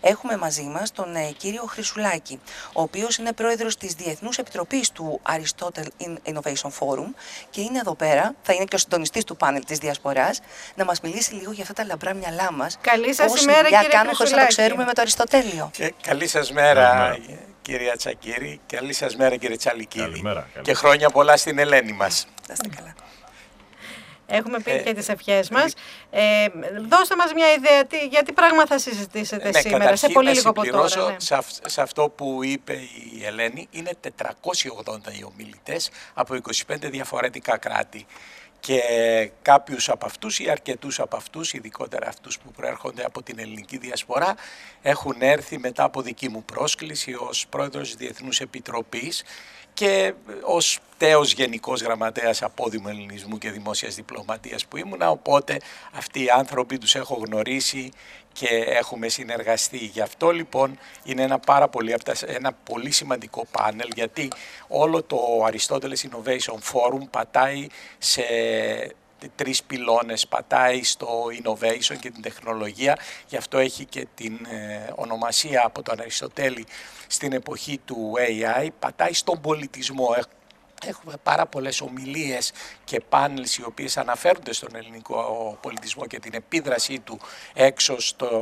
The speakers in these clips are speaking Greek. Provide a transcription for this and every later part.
έχουμε μαζί μας τον κύριο Χρυσουλάκη, ο οποίος είναι πρόεδρος της Διεθνούς Επιτροπής του Aristotle Innovation Forum και είναι εδώ πέρα, θα είναι και ο συντονιστής του πάνελ της Διασποράς, να μας μιλήσει λίγο για αυτά τα λαμπρά μυαλά μας. Καλή σας ημέρα, κύριε κάνουμε χωρίς να το Χρυσουλάκη. ξέρουμε με το Αριστοτέλειο. Καλή σας μέρα, κυρία Τσακύρη. Καλή σας μέρα, κύριε Τσαλικίδη. Καλημέρα. Και χρόνια πολλά στην Ελένη μας. Να είστε καλά. Έχουμε πει και τις ευχές μας. Δώστε μας μια ιδέα για τι πράγμα θα συζητήσετε σήμερα, σε πολύ λίγο από τώρα. Ναι. Σε αυτό που είπε η Ελένη, είναι 480 οι ομιλητές από 25 διαφορετικά κράτη. Και κάποιους από αυτούς ή αρκετούς από αυτούς, ειδικότερα αυτούς που προέρχονται από την ελληνική διασπορά, έχουν έρθει μετά από δική μου πρόσκληση ως πρόεδρος της Διεθνούς Επιτροπής και ως τέος Γενικός Γραμματέας Απόδημου Ελληνισμού και Δημόσιας Διπλωματίας που ήμουνα, οπότε αυτοί οι άνθρωποι τους έχω γνωρίσει και έχουμε συνεργαστεί. Γι' αυτό λοιπόν είναι ένα πολύ σημαντικό πάνελ, γιατί όλο το Aristotle Innovation Forum πατάει σε τρεις πυλώνες, πατάει στο innovation και την τεχνολογία, γι' αυτό έχει και την ονομασία από τον Αριστοτέλη στην εποχή του AI, πατάει στον πολιτισμό. Έχουμε πάρα πολλές ομιλίες και πάνελς οι οποίες αναφέρονται στον ελληνικό πολιτισμό και την επίδρασή του έξω στο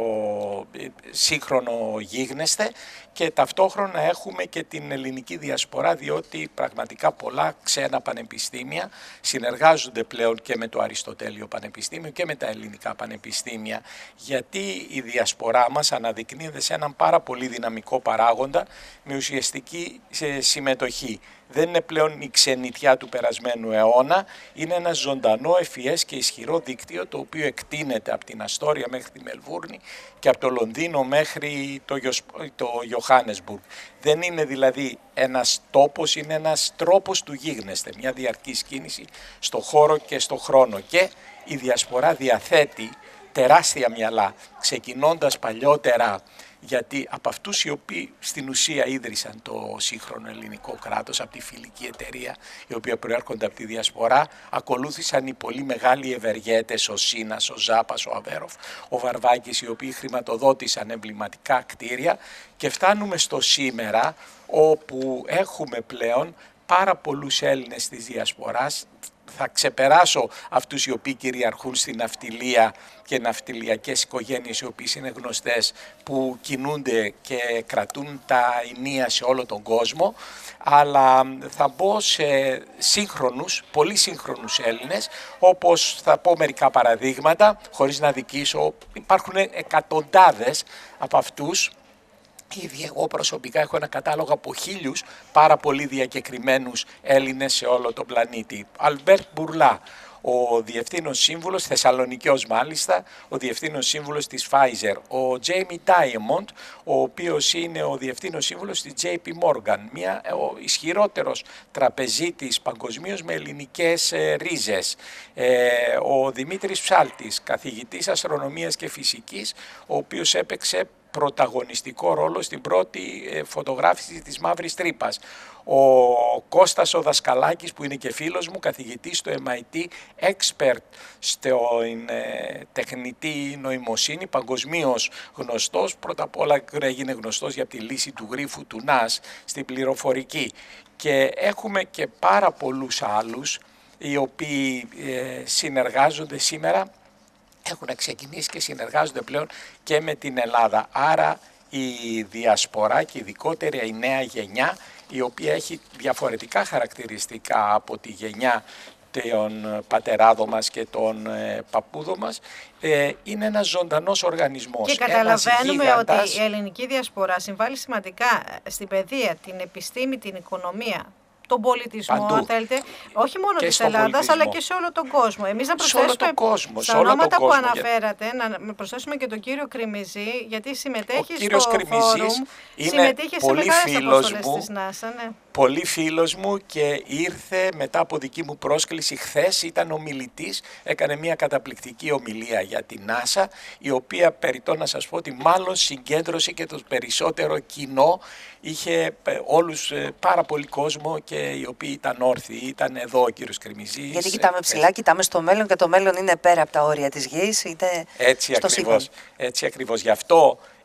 σύγχρονο γίγνεσθε, και ταυτόχρονα έχουμε και την ελληνική διασπορά, διότι πραγματικά πολλά ξένα πανεπιστήμια συνεργάζονται πλέον και με το Αριστοτέλειο Πανεπιστήμιο και με τα ελληνικά πανεπιστήμια, γιατί η διασπορά μας αναδεικνύεται σε έναν πάρα πολύ δυναμικό παράγοντα με ουσιαστική συμμετοχή. Δεν είναι πλέον η ξενιτιά του περασμένου αιώνα, είναι ένα ζωντανό, ευφυές και ισχυρό δίκτυο, το οποίο εκτείνεται από την Αστόρια μέχρι τη Μελβούρνη και από το Λονδίνο μέχρι το Johannesburg. Δεν είναι δηλαδή ένας τόπος, είναι ένας τρόπος του γίγνεσθε, μια διαρκής κίνηση στο χώρο και στο χρόνο, και η διασπορά διαθέτει τεράστια μυαλά, ξεκινώντας παλιότερα, γιατί από αυτούς οι οποίοι στην ουσία ίδρυσαν το σύγχρονο ελληνικό κράτος, από τη Φιλική Εταιρεία, η οποία προέρχονται από τη διασπορά, ακολούθησαν οι πολύ μεγάλοι ευεργέτες, ο Σίνας, ο Ζάπας, ο Αβέροφ, ο Βαρβάκης, οι οποίοι χρηματοδότησαν εμβληματικά κτίρια, και φτάνουμε στο σήμερα, όπου έχουμε πλέον πάρα πολλούς Έλληνες της διασποράς. Θα ξεπεράσω αυτούς οι οποίοι κυριαρχούν στην ναυτιλία και ναυτιλιακές οικογένειες, οι οποίες είναι γνωστές, που κινούνται και κρατούν τα ηνία σε όλο τον κόσμο, αλλά θα μπω σε σύγχρονους, πολύ σύγχρονους Έλληνες, όπως θα πω μερικά παραδείγματα, χωρίς να δικήσω. Υπάρχουν εκατοντάδες από αυτούς. Ήδη εγώ προσωπικά έχω ένα κατάλογο από 1000 πάρα πολύ διακεκριμένους Έλληνες σε όλο τον πλανήτη. Αλμπέρτ Μπουρλά, ο διευθύνων σύμβουλος, Θεσσαλονικιός μάλιστα, ο διευθύνων σύμβουλος της Pfizer, ο Τζέιμι Ντάιαμοντ, ο οποίος είναι ο διευθύνων σύμβουλος της JP Morgan, ο ισχυρότερος τραπεζίτης παγκοσμίως με ελληνικές ρίζες, ο Δημήτρης Ψάλτης, καθηγητής αστρονομίας και φυσικής, ο οποίος έπαιξε πρωταγωνιστικό ρόλο στην πρώτη φωτογράφηση της μαύρης τρύπας. Ο Κώστας ο Δασκαλάκης, που είναι και φίλος μου, καθηγητής στο MIT, expert στην τεχνητή νοημοσύνη, παγκοσμίως γνωστός. Πρώτα απ' όλα έγινε γνωστός για τη λύση του γρίφου του ΝΑΣ στην πληροφορική. Και έχουμε και πάρα πολλούς άλλους οι οποίοι συνεργάζονται σήμερα, έχουν ξεκινήσει και συνεργάζονται πλέον και με την Ελλάδα. Άρα η διασπορά και ειδικότερα η νέα γενιά, η οποία έχει διαφορετικά χαρακτηριστικά από τη γενιά των πατεράδων μας και των παππούδων μας, είναι ένας ζωντανός οργανισμός. Και καταλαβαίνουμε ότι η ελληνική διασπορά συμβάλλει σημαντικά στην παιδεία, την επιστήμη, την οικονομία, τον πολιτισμό, αν θέλετε, όχι μόνο της Ελλάδας, αλλά και σε όλο τον κόσμο. Εμείς να προσθέσουμε στα ονόματα που αναφέρατε, να προσθέσουμε και τον κύριο Κρημιζή, γιατί συμμετέχει στο φόρουμ, συμμετείχε σε μεγάλες αποστολές της ΝΑΣΑ. Ναι. Πολύ φίλος μου, και ήρθε μετά από δική μου πρόσκληση χθες, ήταν ομιλητής, έκανε μια καταπληκτική ομιλία για την ΝΑΣΑ, η οποία, περιττό να σας πω, ότι μάλλον συγκέντρωσε και το περισσότερο κοινό, είχε όλους πάρα πολύ κόσμο, και οι οποίοι ήταν όρθιοι, ήταν εδώ ο κύριος Κρημιζής. Γιατί κοιτάμε ψηλά, κοιτάμε στο μέλλον, και το μέλλον είναι πέρα από τα όρια της γης, είτε έτσι στο ακριβώς, έτσι ακριβώς. Γι' αυτό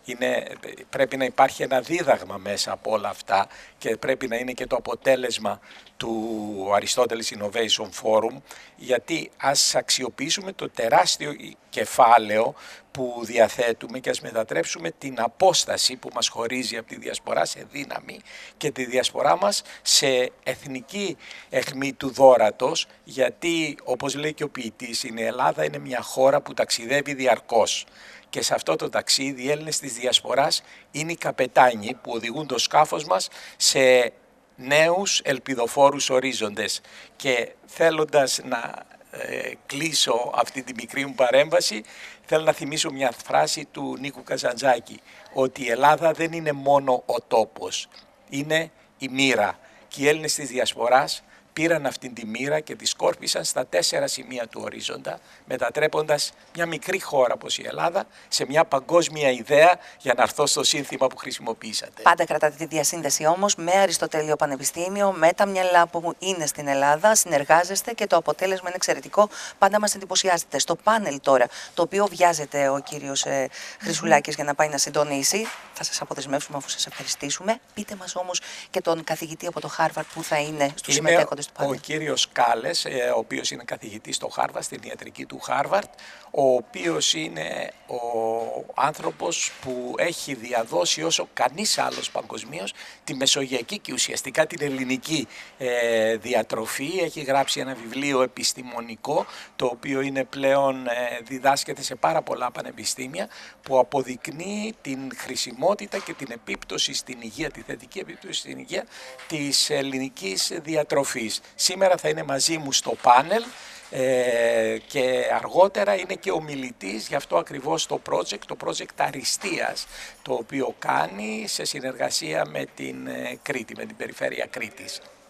Πρέπει να υπάρχει ένα δίδαγμα μέσα από όλα αυτά και πρέπει να είναι και το αποτέλεσμα του Aristoteles Innovation Forum, γιατί ας αξιοποιήσουμε το τεράστιο κεφάλαιο που διαθέτουμε και ας μετατρέψουμε την απόσταση που μας χωρίζει από τη διασπορά σε δύναμη και τη διασπορά μας σε εθνική αιχμή του δώρατος, γιατί όπως λέει και ο ποιητής, η Ελλάδα είναι μια χώρα που ταξιδεύει διαρκώς. Και σε αυτό το ταξίδι οι Έλληνες της διασποράς είναι οι καπετάνοι που οδηγούν το σκάφος μας σε νέους ελπιδοφόρους ορίζοντες. Και θέλοντας να κλείσω αυτή τη μικρή μου παρέμβαση, θέλω να θυμίσω μια φράση του Νίκου Καζαντζάκη, ότι η Ελλάδα δεν είναι μόνο ο τόπος, είναι η μοίρα. Και οι Έλληνες της διασποράς πήραν αυτήν τη μοίρα και τη σκόρπισαν στα 4 σημεία του ορίζοντα, μετατρέποντας μια μικρή χώρα όπως η Ελλάδα σε μια παγκόσμια ιδέα, για να έρθω στο σύνθημα που χρησιμοποιήσατε. Πάντα κρατάτε τη διασύνδεση όμως με Αριστοτέλειο Πανεπιστήμιο, με τα μυαλά που είναι στην Ελλάδα, συνεργάζεστε και το αποτέλεσμα είναι εξαιρετικό. Πάντα μας εντυπωσιάζετε. Στο πάνελ τώρα, το οποίο βιάζεται ο κύριος Χρυσουλάκης για να πάει να συντονίσει, θα σας αποδεσμεύσουμε αφού σας ευχαριστήσουμε. Πείτε μας όμως και τον καθηγητή από το Χάρβαρντ που θα είναι στους συμμετέχοντες. Ο κύριος Κάλες, ο οποίος είναι καθηγητής στο Χάρβαρντ, στην ιατρική του Χάρβαρντ, ο οποίος είναι ο άνθρωπος που έχει διαδώσει όσο κανείς άλλος παγκοσμίως τη μεσογειακή και ουσιαστικά την ελληνική διατροφή. Έχει γράψει ένα βιβλίο επιστημονικό, το οποίο είναι πλέον διδάσκεται σε πάρα πολλά πανεπιστήμια, που αποδεικνύει την χρησιμότητα και την επίπτωση στην υγεία, τη θετική επίπτωση στην υγεία της ελληνικής διατροφής. Σήμερα θα είναι μαζί μου στο πάνελ και αργότερα είναι και ομιλητής γι' αυτό ακριβώς το project Αριστείας, το οποίο κάνει σε συνεργασία με την Κρήτη, με την περιφέρεια Κρήτης.